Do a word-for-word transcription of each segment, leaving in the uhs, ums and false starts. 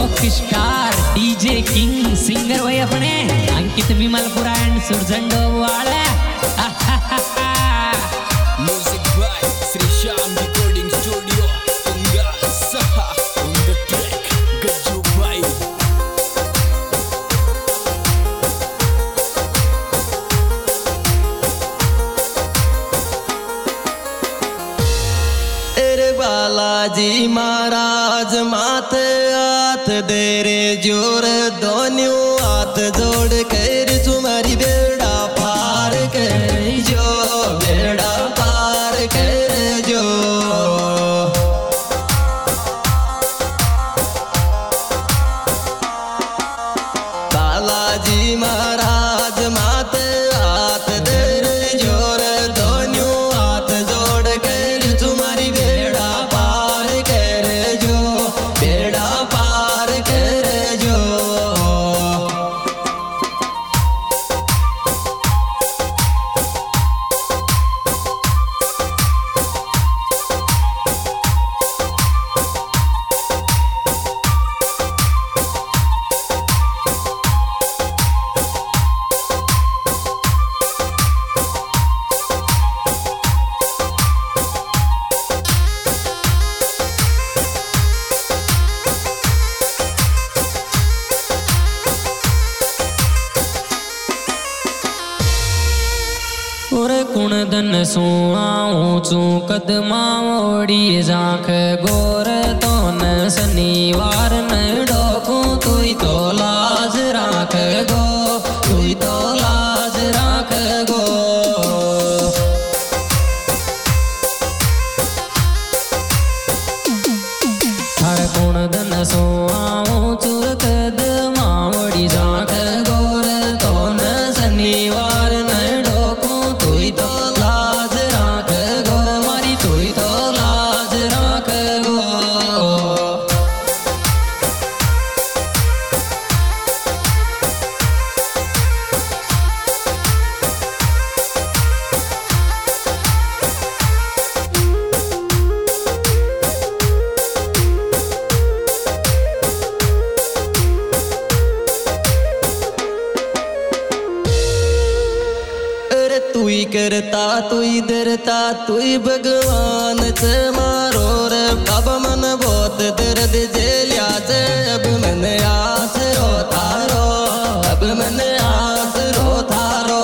Rock star DJ king singer भाई अपने Ankit Vimalpura and Surjan Dobwada. Music by Shri Shyam recording studio Tunga सहा on the track Gajju भाई। तेरे बालाजी महाराज माथे हाथ दे रे जोर दोनों हाथ जोड़ कर तुम्हारी बेड़ा पार कर जो बेड़ा पार कर जो। बालाजी महाराज माथे हाथ दे रे जोर दोनों हाथ जोड़ कर तुम्हारी बेड़ा पार कर जो बेड़ा पार कर जो। और कुण दन सो आऊं चू कदमा ओड़ी जाख गोर तो न शनिवार न डोकू तुई तो लाज राख गो तुई तो लाज राख गो। हर कुण दन सो आऊं चू कदमा ओड़ी जाख गोर तो न शनिवार न डोकू तुई तो लाज राख गो मारी तुई तो लाज राख गो। अरे तुई करता तुई दरता तुई भगवान से मारो रे अब मन बहुत दर्द जेलिया से अब मन आस रो थारो अब मन आस रो थारो।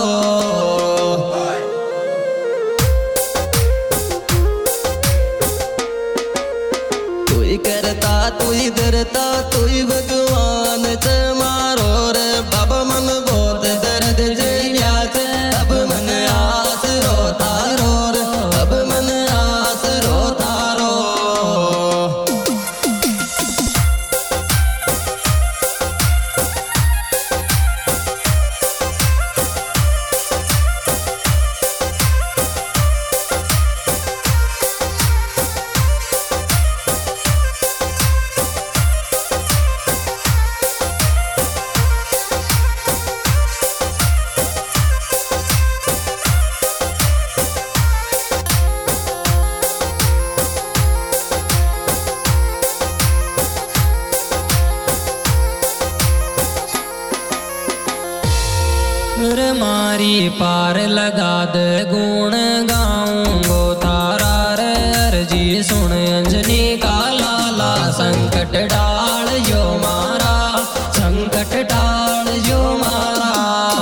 तुई करता तुई दरता तुई भगवान से मारो रे बाबा मन बहुत दर्द जेलिया से अब मन आस रो थारो रे अब मन आस रो थारो। रे मारी पार लगा दे गुण गाऊंगो तारा रे अर्जी सुन अंजनी का लाला संकट डाल जो मारा संकट डाल जो मारा।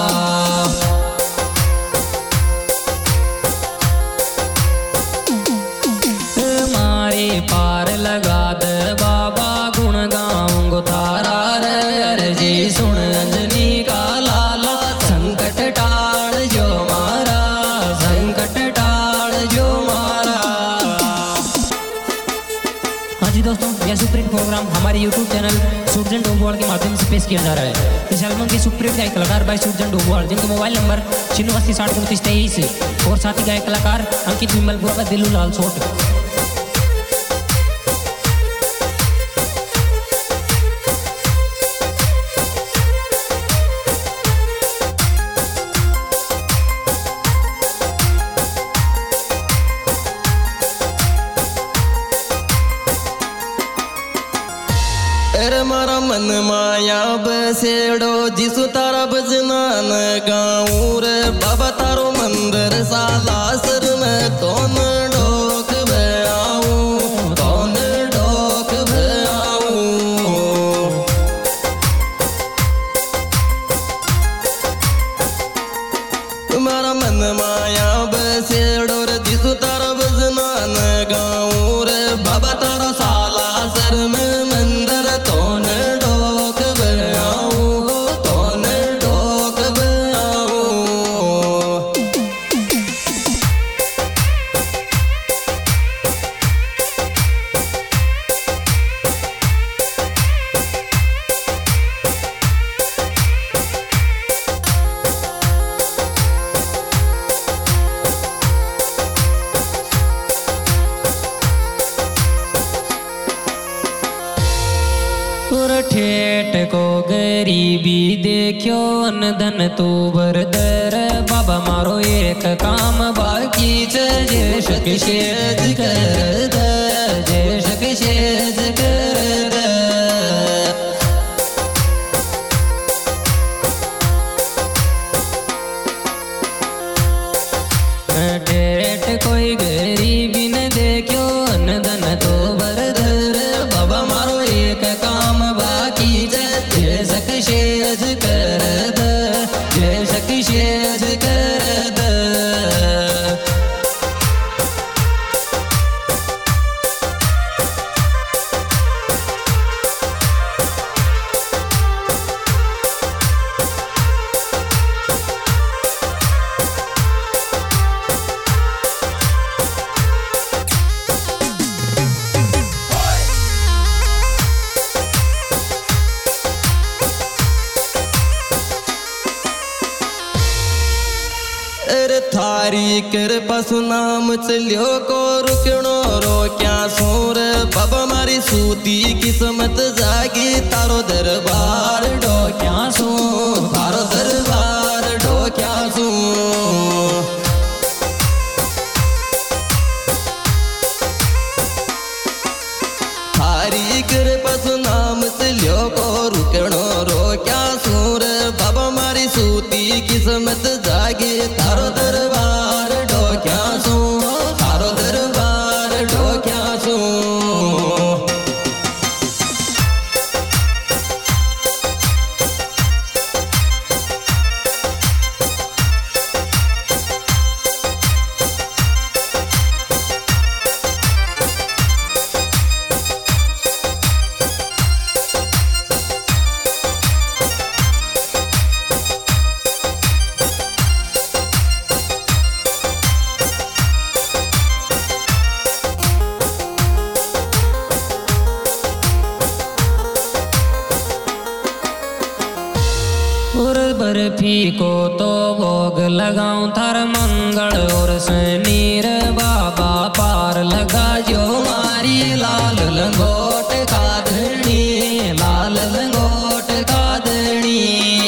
मारी पार लगा दे बाबा गुण गाऊंगो तारा रे अर्जी सुन अंजनी का लाला संकट टाल जो मारा संकट टाल जो मारा। हाँ जी दोस्तों, यह सुप्रीत प्रोग्राम हमारे यूट्यूब चैनल सुरजन डोबवाल के माध्यम से पेश किया जा रहा है। इस एल्बम के सुप्रीत गायक कलाकार भाई सुरजन डोबवाल, जिनका मोबाइल नंबर छिन्नू साठ उनतीस तेईस और साथी गायक कलाकार अंकित विमलपुरा का दिल्लू लाल सोट। तेरे मारा मन माया बसेड़ो जिसु तारा भजना न गाऊं रे बाबा तारो मंदिर साला सर में कौन डोक भयाऊं कौन डोक भयाऊं तुम्हारा मन माया बसेड़ो रे जिसु तारा भजना न गाऊं रे बाबा तारो साला सर में मंदिर कौन डोक भयाऊं कौन डोक भयाऊं और ठेठ को गरीबी देखियो अन धन तू बरदर बाबा मारो एक काम बाकी जे शक शेज कर दे जे शक शेज कर दे ठेठ कोई गरीबी न देखियो अन धन तू बरदर बाबा मारो एक काम बाकी जे शक शेज कर दे जे शक शेज कर दे अरे थारी कृपा सुनाम चलियो को रुकणो रो क्या सोर बाबा मारी सूती किस्मत जागी तारो दरबार डो क्या सो तारो दरबार डो क्या सो थारी कृपा सुनाम चलियो को रुकणो रो क्या सोर बाबा मारी सूती किस्मत जागे तारो दरबार डो क्या सो तारो दरबार डो क्या सो और बर्फी को तो भोग लगाऊं थार मंगल और शनीर बाबा पार लगा जो मारी लाल लंगोट कादनी लाल लंगोट कादनी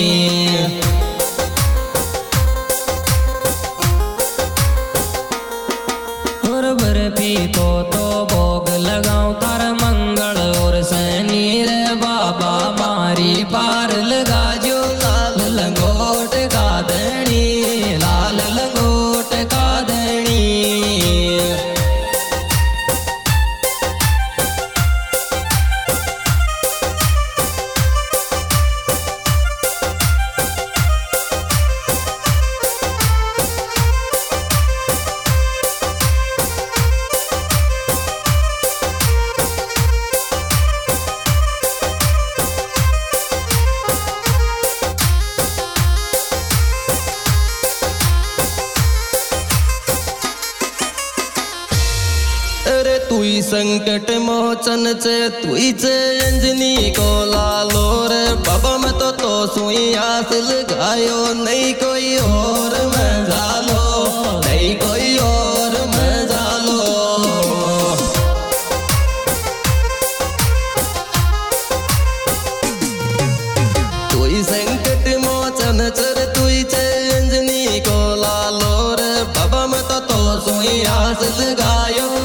और बर्फी को तो भोग लगाऊं थार मंगल और शनीर बाबा मारी पार लगा जो लंगोट कादनी लाल लंगोट कादनी अरे तुई संकट मोचन चे तुई चे अंजनी को लालो रे बाबा मैं तो तो सुई आस लगायो नहीं कोई और मैं जालो नहीं कोई और मैं जालो तुई संकट मोचन चर तुई चे अंजनी को लालो रे बाबा मैं तो तो सुई आस लगायो